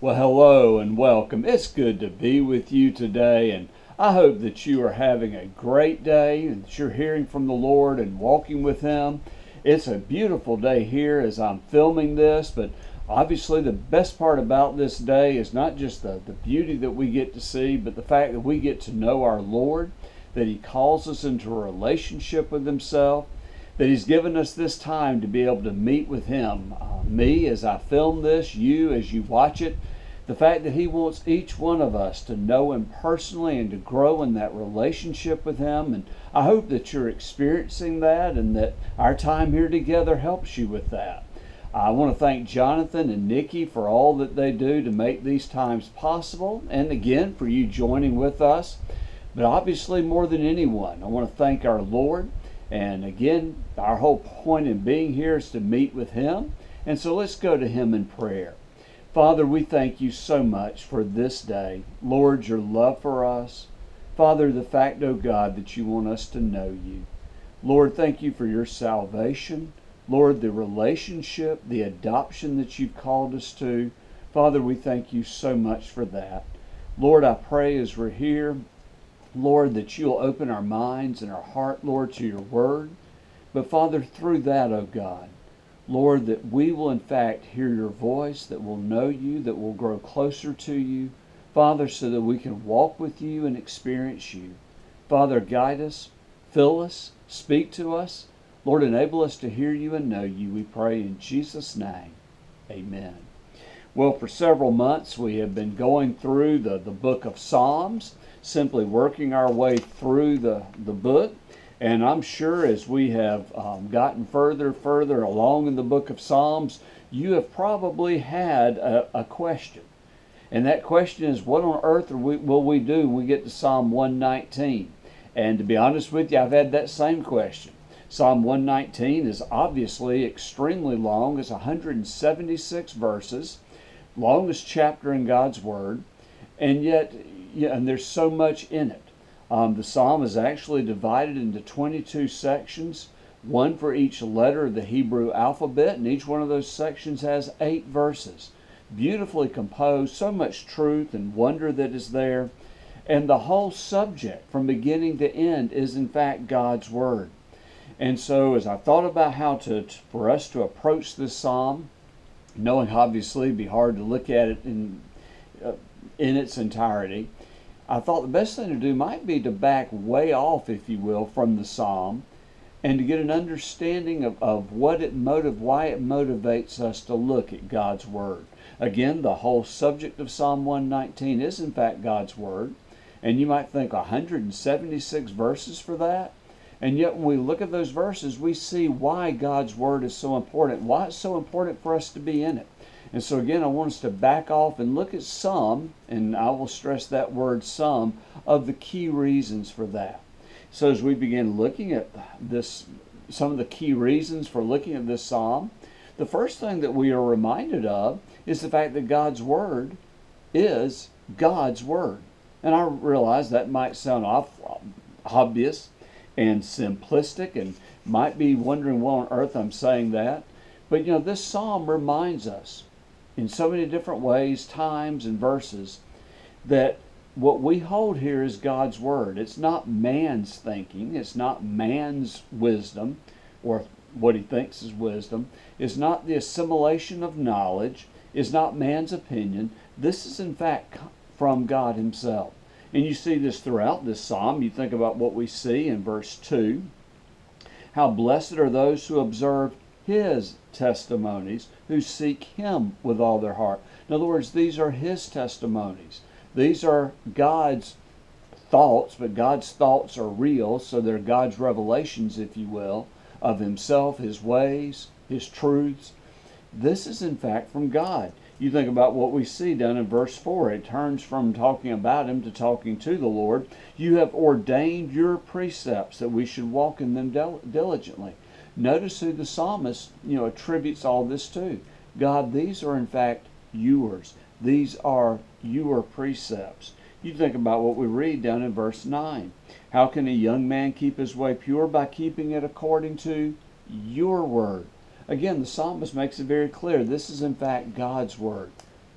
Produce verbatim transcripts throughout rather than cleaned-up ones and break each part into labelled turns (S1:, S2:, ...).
S1: Well, hello and welcome. It's good to be with you today, and I hope that you are having a great day and that you're hearing from the Lord and walking with Him. It's a beautiful day here as I'm filming this, but obviously the best part about this day is not just the, the beauty that we get to see, but the fact that we get to know our Lord, that He calls us into a relationship with Himself, that He's given us this time to be able to meet with Him. Uh, me, as I film this, you, as you watch it, the fact that He wants each one of us to know Him personally and to grow in that relationship with Him. And I hope that you're experiencing that and that our time here together helps you with that. I want to thank Jonathan and Nikki for all that they do to make these times possible, and again for you joining with us. But obviously, more than anyone, I want to thank our Lord. And again, our whole point in being here is to meet with Him. And so let's go to Him in prayer. Father, we thank you so much for this day. Lord, your love for us. Father, the fact, oh God, that you want us to know you. Lord, thank you for your salvation. Lord, the relationship, the adoption that you've called us to. Father, we thank you so much for that. Lord, I pray as we're here, Lord, that you'll open our minds and our heart, Lord, to your word. But Father, through that, oh God, Lord, that we will in fact hear your voice, that we'll know you, that we'll grow closer to you, Father, so that we can walk with you and experience you. Father, guide us, fill us, speak to us. Lord, enable us to hear you and know you, we pray in Jesus' name. Amen. Well, for several months we have been going through the, the book of Psalms, simply working our way through the, the book. And I'm sure as we have um, gotten further, further along in the book of Psalms, you have probably had a, a question. And that question is, what on earth are we, will we do when we get to Psalm one nineteen? And to be honest with you, I've had that same question. Psalm one nineteen is obviously extremely long. It's one hundred seventy-six verses, longest chapter in God's Word. And yet, yeah, and there's so much in it. Um, the psalm is actually divided into twenty-two sections, one for each letter of the Hebrew alphabet, and each one of those sections has eight verses. Beautifully composed, so much truth and wonder that is there. And the whole subject, from beginning to end, is in fact God's Word. And so as I thought about how to, to for us to approach this psalm, knowing obviously it'd be hard to look at it in, uh, in its entirety, I thought the best thing to do might be to back way off, if you will, from the psalm and to get an understanding of, of what it motive, why it motivates us to look at God's Word. Again, the whole subject of Psalm one nineteen is in fact God's Word. And you might think one hundred seventy-six verses for that. And yet when we look at those verses, we see why God's Word is so important, why it's so important for us to be in it. And so again, I want us to back off and look at some, and I will stress that word some, of the key reasons for that. So as we begin looking at this, some of the key reasons for looking at this psalm, the first thing that we are reminded of is the fact that God's Word is God's Word. And I realize that might sound off, obvious and simplistic, and might be wondering why on earth I'm saying that. But you know, this psalm reminds us in so many different ways, times, and verses, that what we hold here is God's Word. It's not man's thinking. It's not man's wisdom, or what he thinks is wisdom. It's not the assimilation of knowledge. It's not man's opinion. This is in fact from God Himself. And you see this throughout this psalm. You think about what we see in verse two. How blessed are those who observe His testimonies, who seek Him with all their heart. In other words, these are His testimonies. These are God's thoughts, but God's thoughts are real, so they're God's revelations, if you will, of Himself, His ways, His truths. This is in fact from God. You think about what we see down in verse four. It turns from talking about Him to talking to the Lord. You have ordained your precepts that we should walk in them diligently. Notice who the psalmist, you know, attributes all this to. God, these are in fact yours. These are your precepts. You think about what we read down in verse nine. How can a young man keep his way pure? By keeping it according to your word. Again, the psalmist makes it very clear. This is in fact God's word.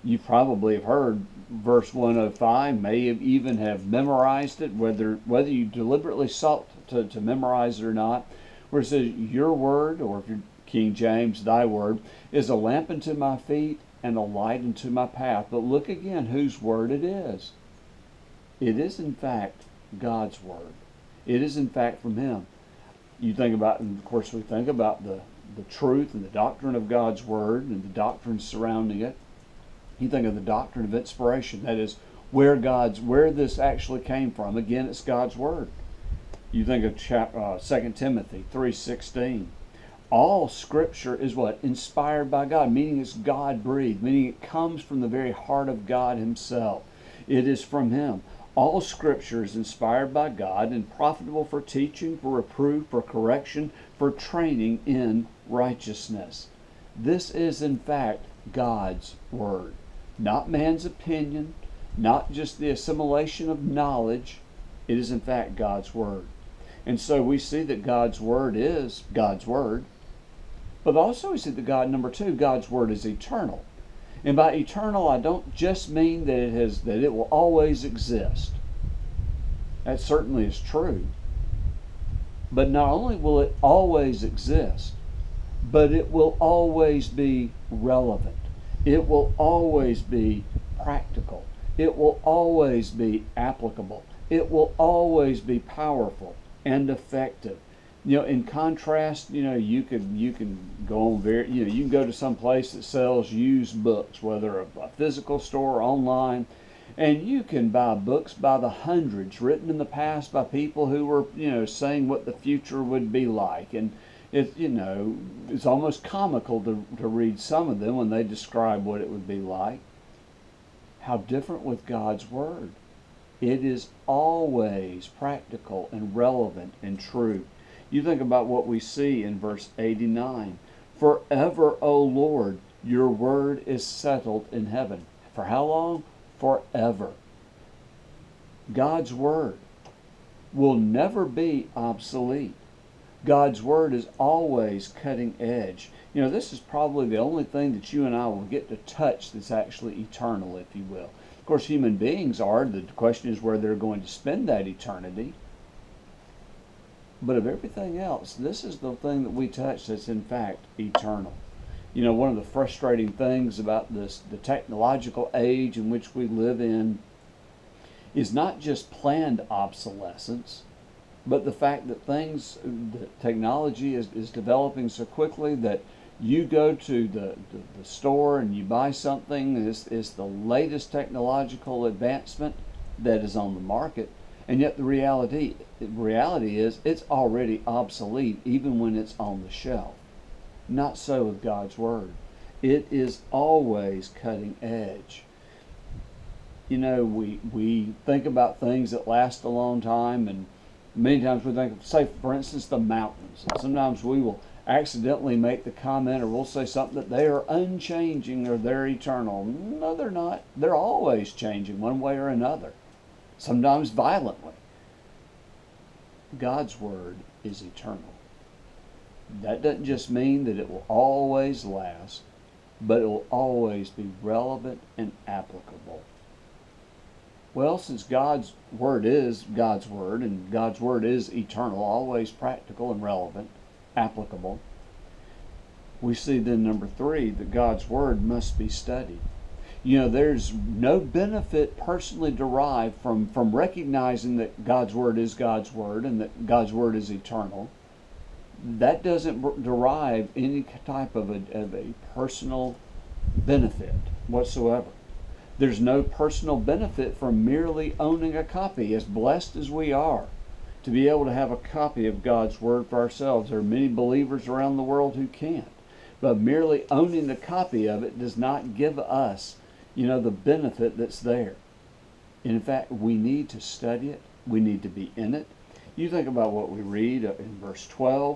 S1: You probably have heard verse one oh five, may have even have memorized it, whether whether you deliberately sought to, to memorize it or not, where it says, your word, or if you're King James, thy word, is a lamp unto my feet and a light unto my path. But look again whose word it is. It is in fact God's word. It is in fact from Him. You think about, and of course we think about the, the truth and the doctrine of God's word and the doctrines surrounding it. You think of the doctrine of inspiration. That is where God's where this actually came from. Again, it's God's word. You think of chap, uh, Second Timothy three sixteen. All Scripture is what? Inspired by God, meaning it's God-breathed, meaning it comes from the very heart of God Himself. It is from Him. All Scripture is inspired by God and profitable for teaching, for reproof, for correction, for training in righteousness. This is in fact God's Word. Not man's opinion, not just the assimilation of knowledge. It is in fact God's Word. And so we see that God's Word is God's Word. But also we see that God, number two, God's Word is eternal. And by eternal, I don't just mean that it has that it will always exist. That certainly is true. But not only will it always exist, but it will always be relevant. It will always be practical. It will always be applicable. It will always be powerful and effective. You know, in contrast, you know, you can you can go on very, you know, you can go to some place that sells used books, whether a, a physical store or online, and you can buy books by the hundreds, written in the past by people who were, you know, saying what the future would be like, and it, you know, it's almost comical to to read some of them when they describe what it would be like. How different with God's Word. It is always practical and relevant and true. You think about what we see in verse eighty-nine. Forever, O Lord, your word is settled in heaven. For how long? Forever. God's word will never be obsolete. God's word is always cutting edge. You know, this is probably the only thing that you and I will get to touch that's actually eternal, if you will. Of course, human beings are. The question is where they're going to spend that eternity. But of everything else, this is the thing that we touch that's in fact eternal. You know, one of the frustrating things about this, the technological age in which we live in, is not just planned obsolescence, but the fact that things, that technology is, is developing so quickly that you go to the, the, the store and you buy something, it's, it's the latest technological advancement that is on the market. And yet the reality, reality is it's already obsolete even when it's on the shelf. Not so with God's Word. It is always cutting edge. You know, we, we think about things that last a long time, and many times we think of, say, for instance, the mountains. And sometimes we will accidentally make the comment, or we'll say something that they are unchanging or they're eternal. No, they're not. They're always changing one way or another. Sometimes violently. God's Word is eternal. That doesn't just mean that it will always last, but it will always be relevant and applicable. Well, since God's Word is God's Word, and God's Word is eternal, always practical and relevant, applicable, we see then number three, that God's Word must be studied. You know, there's no benefit personally derived from, from recognizing that God's Word is God's Word and that God's Word is eternal. That doesn't derive any type of a, of a personal benefit whatsoever. There's no personal benefit from merely owning a copy, as blessed as we are to be able to have a copy of God's Word for ourselves. There are many believers around the world who can't. But merely owning a copy of it does not give us, you know, the benefit that's there. And in fact, we need to study it. We need to be in it. You think about what we read in verse twelve.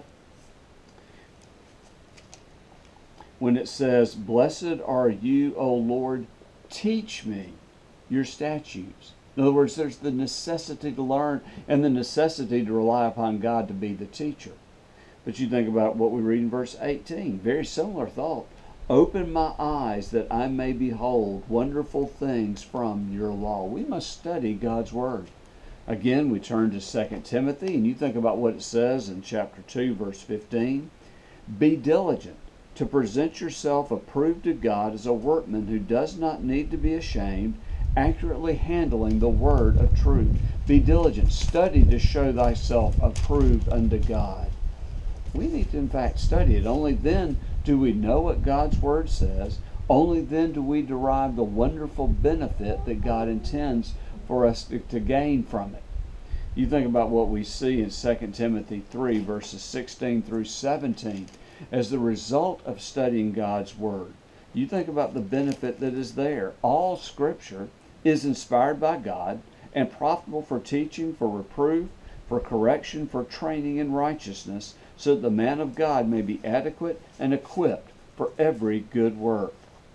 S1: When it says, "Blessed are you, O Lord, teach me your statutes." In other words, there's the necessity to learn and the necessity to rely upon God to be the teacher. But you think about what we read in verse eighteen. Very similar thought. Open my eyes that I may behold wonderful things from your law. We must study God's Word. Again, we turn to Second Timothy, and you think about what it says in chapter two, verse fifteen. Be diligent to present yourself approved to God as a workman who does not need to be ashamed, accurately handling the word of truth. Be diligent, study to show thyself approved unto God. We need to, in fact, study it. Only then do we know what God's Word says. Only then do we derive the wonderful benefit that God intends for us to, to gain from it. You think about what we see in Second Timothy three, verses sixteen through seventeen. As the result of studying God's Word, you think about the benefit that is there. All Scripture is inspired by God and profitable for teaching, for reproof, for correction, for training in righteousness, so that the man of God may be adequate and equipped for every good work.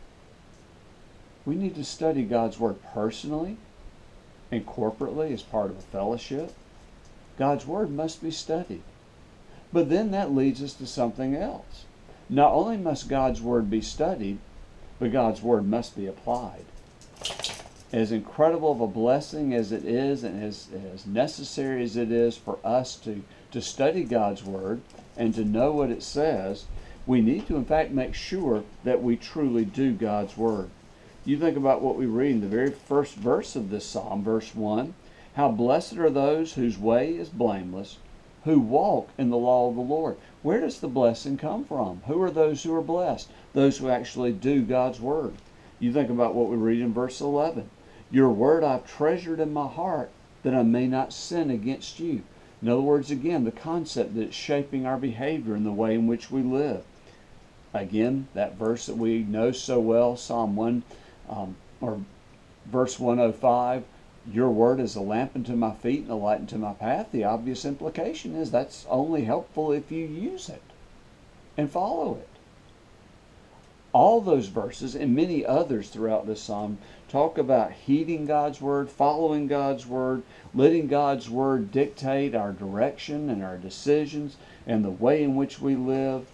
S1: We need to study God's Word personally and corporately as part of a fellowship. God's Word must be studied. But then that leads us to something else. Not only must God's Word be studied, but God's Word must be applied. As incredible of a blessing as it is, and as, as necessary as it is for us to, to study God's Word and to know what it says, we need to in fact make sure that we truly do God's Word. You think about what we read in the very first verse of this psalm, verse one. How blessed are those whose way is blameless, who walk in the law of the Lord. Where does the blessing come from? Who are those who are blessed? Those who actually do God's Word. You think about what we read in verse eleven. Your word I've treasured in my heart, that I may not sin against you. In other words, again, the concept that it's shaping our behavior and the way in which we live. Again, that verse that we know so well, Psalm one, um, or verse one oh five, your word is a lamp unto my feet and a light unto my path. The obvious implication is that's only helpful if you use it and follow it. All those verses and many others throughout this psalm talk about heeding God's Word, following God's Word, letting God's Word dictate our direction and our decisions and the way in which we live.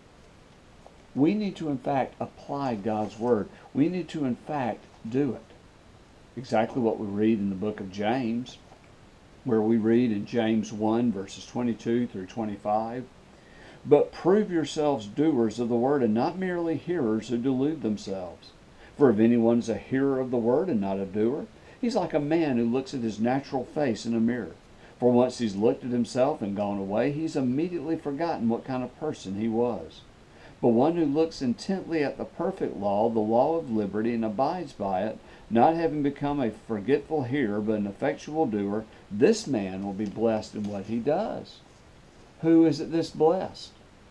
S1: We need to, in fact, apply God's Word. We need to, in fact, do it. Exactly what we read in the book of James, where we read in James one, verses twenty-two through twenty-five, but prove yourselves doers of the word, and not merely hearers who delude themselves. For if anyone is a hearer of the word and not a doer, he's like a man who looks at his natural face in a mirror. For once he's looked at himself and gone away, he's immediately forgotten what kind of person he was. But one who looks intently at the perfect law, the law of liberty, and abides by it, not having become a forgetful hearer, but an effectual doer, this man will be blessed in what he does. Who is it that's blessed?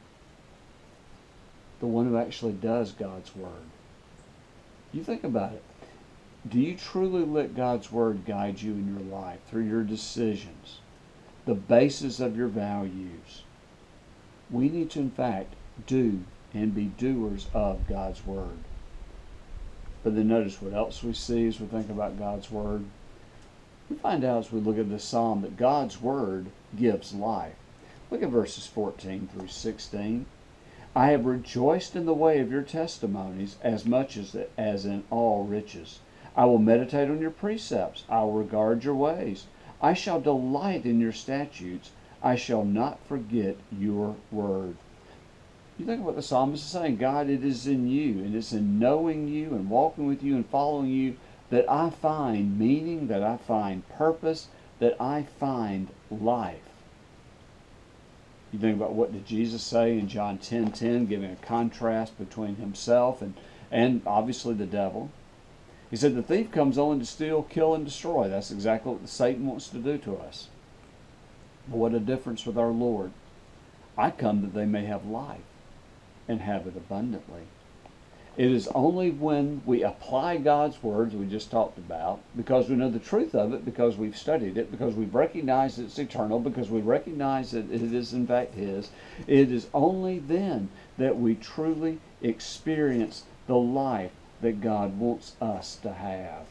S1: The one who actually does God's Word. You think about it. Do you truly let God's Word guide you in your life through your decisions, the basis of your values? We need to, in fact, do and be doers of God's Word. But then notice what else we see as we think about God's Word. We find out as we look at this psalm that God's Word gives life. Look at verses fourteen through sixteen. I have rejoiced in the way of your testimonies as much as, as in all riches. I will meditate on your precepts. I will regard your ways. I shall delight in your statutes. I shall not forget your word. You think of what the psalmist is saying. God, it is in you, and it's in knowing you and walking with you and following you that I find meaning, that I find purpose, that I find life. You think about what did Jesus say in John ten ten, giving a contrast between himself and, and obviously the devil. He said the thief comes only to steal, kill, and destroy. That's exactly what Satan wants to do to us. But what a difference with our Lord. I come that they may have life and have it abundantly. It is only when we apply God's words we just talked about, because we know the truth of it, because we've studied it, because we've recognized it's eternal, because we recognize that it is in fact His. It is only then that we truly experience the life that God wants us to have.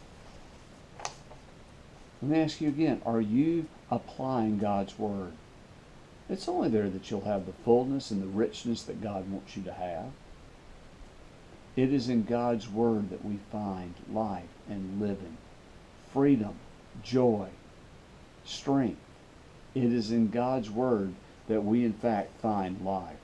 S1: Let me ask you again, are you applying God's Word? It's only there that you'll have the fullness and the richness that God wants you to have. It is in God's Word that we find life and living, freedom, joy, strength. It is in God's Word that we in fact find life.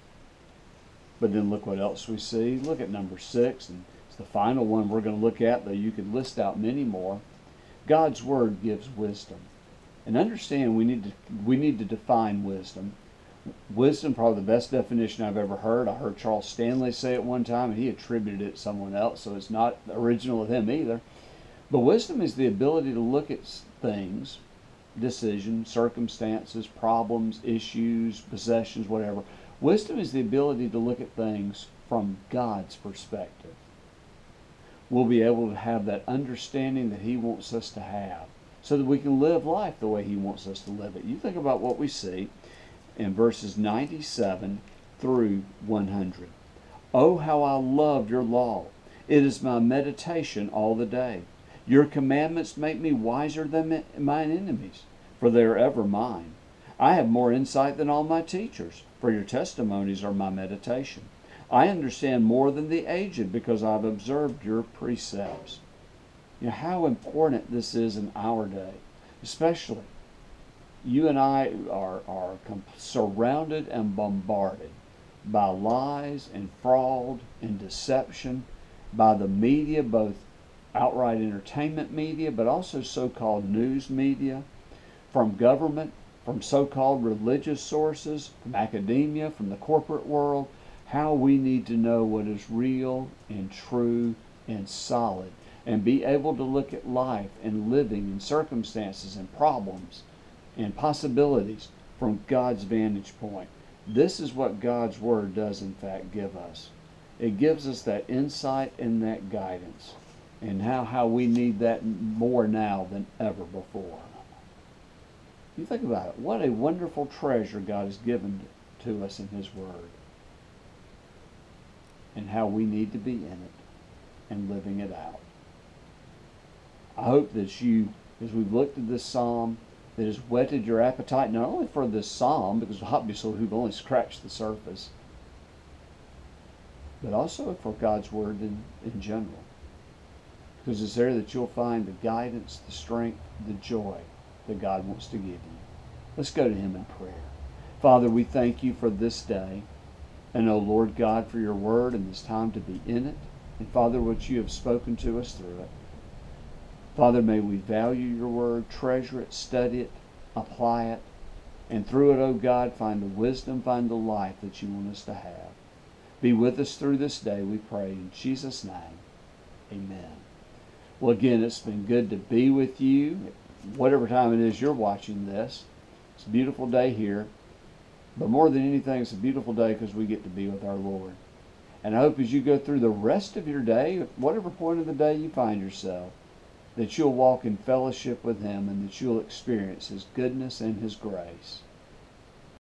S1: But then look what else we see. Look at number six, and it's the final one we're going to look at, though you could list out many more. God's Word gives wisdom. And understand we need to we need to define wisdom. Wisdom, probably the best definition I've ever heard. I heard Charles Stanley say it one time, and he attributed it to someone else, so it's not original with him either. But wisdom is the ability to look at things, decisions, circumstances, problems, issues, possessions, whatever. Wisdom is the ability to look at things from God's perspective. We'll be able to have that understanding that He wants us to have so that we can live life the way He wants us to live it. You think about what we see in verses ninety-seven through one hundred. Oh, how I love your law. It is my meditation all the day. Your commandments make me wiser than mine enemies, for they are ever mine. I have more insight than all my teachers, for your testimonies are my meditation. I understand more than the aged, because I've observed your precepts. You know how important this is in our day, especially. You and I are, are surrounded and bombarded by lies and fraud and deception, by the media, both outright entertainment media, but also so-called news media, from government, from so-called religious sources, from academia, from the corporate world. How we need to know what is real and true and solid, and be able to look at life and living and circumstances and problems and possibilities from God's vantage point. This is what God's Word does in fact give us. It gives us that insight and that guidance, and how, how we need that more now than ever before. You think about it. What a wonderful treasure God has given to us in His Word, and how we need to be in it and living it out. I hope that you, as we've looked at this psalm, that has whetted your appetite not only for this psalm, because obviously we've only scratched the surface, but also for God's Word in, in general. Because it's there that you'll find the guidance, the strength, the joy that God wants to give you. Let's go to Him in prayer. Father, we thank you for this day. And, O Lord God, for your Word and this time to be in it. And, Father, what you have spoken to us through it. Father, may we value your Word, treasure it, study it, apply it. And through it, O God, find the wisdom, find the life that you want us to have. Be with us through this day, we pray. In Jesus' name, amen. Well, again, it's been good to be with you. Whatever time it is you're watching this. It's a beautiful day here. But more than anything, it's a beautiful day because we get to be with our Lord. And I hope as you go through the rest of your day, whatever point of the day you find yourself, that you'll walk in fellowship with Him and that you'll experience His goodness and His grace.